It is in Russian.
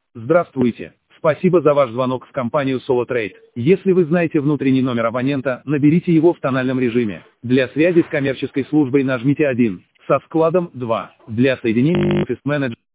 Здравствуйте. Спасибо за ваш звонок в компанию SoloTrade. Если вы знаете внутренний номер абонента, наберите его в тональном режиме. Для связи с коммерческой службой нажмите 1, со складом 2, для соединения с офис-менеджером.